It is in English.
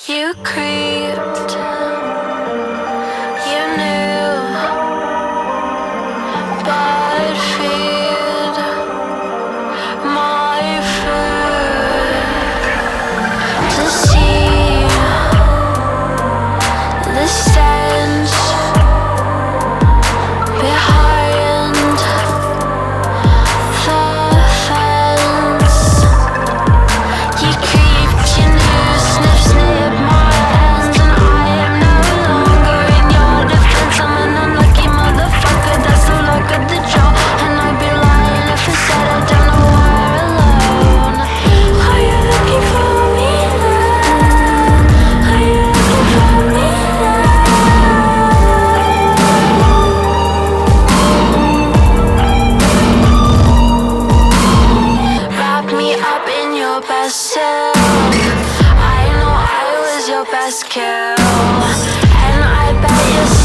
You creeped, you knew, bad feed my food to see the stench behind the fence. You creeped, you knew, snip, snip my hands, and I am no longer in your defense. I'm an unlucky motherfucker, that's the luck of the draw, and I'd be lying if I said I don't know why we're alone. Are you looking for me now? Are you looking for me now? Wrap me up in your best silk. I know I was your best kill, and I bet you're